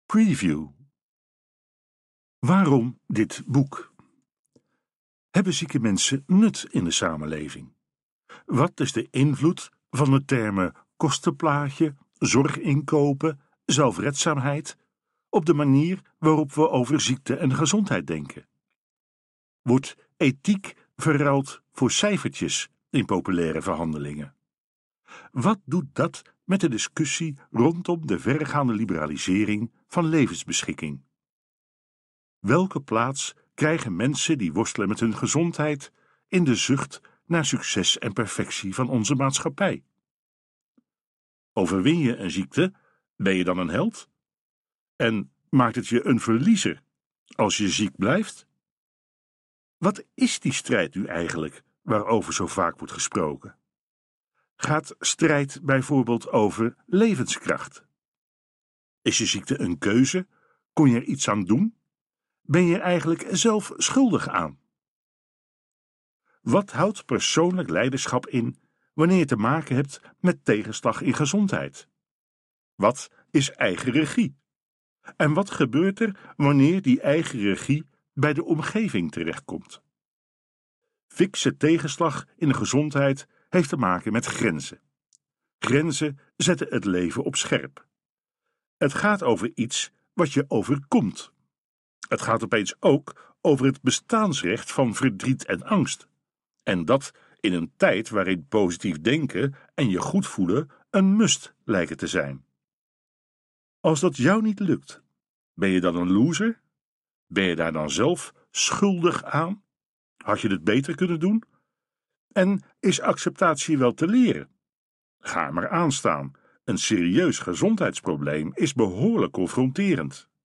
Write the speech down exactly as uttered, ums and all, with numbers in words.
Preview. Waarom dit boek? Hebben zieke mensen nut in de samenleving? Wat is de invloed van de termen kostenplaatje, zorginkopen, zelfredzaamheid op de manier waarop we over ziekte en gezondheid denken? Wordt ethiek verruild voor cijfertjes in populaire verhandelingen? Wat doet dat met de discussie rondom de verregaande liberalisering van levensbeschikking? Welke plaats krijgen mensen die worstelen met hun gezondheid in de zucht naar succes en perfectie van onze maatschappij? Overwin je een ziekte, ben je dan een held? En maakt het je een verliezer als je ziek blijft? Wat is die strijd nu eigenlijk waarover zo vaak wordt gesproken? Gaat strijd bijvoorbeeld over levenskracht? Is je ziekte een keuze? Kon je er iets aan doen? Ben je er eigenlijk zelf schuldig aan? Wat houdt persoonlijk leiderschap in wanneer je te maken hebt met tegenslag in gezondheid? Wat is eigen regie? En wat gebeurt er wanneer die eigen regie bij de omgeving terechtkomt? Fikse tegenslag in de gezondheid heeft te maken met grenzen. Grenzen zetten het leven op scherp. Het gaat over iets wat je overkomt. Het gaat opeens ook over het bestaansrecht van verdriet en angst. En dat in een tijd waarin positief denken en je goed voelen een must lijken te zijn. Als dat jou niet lukt, ben je dan een loser? Ben je daar dan zelf schuldig aan? Had je het beter kunnen doen? En is acceptatie wel te leren? Ga maar aanstaan. Een serieus gezondheidsprobleem is behoorlijk confronterend.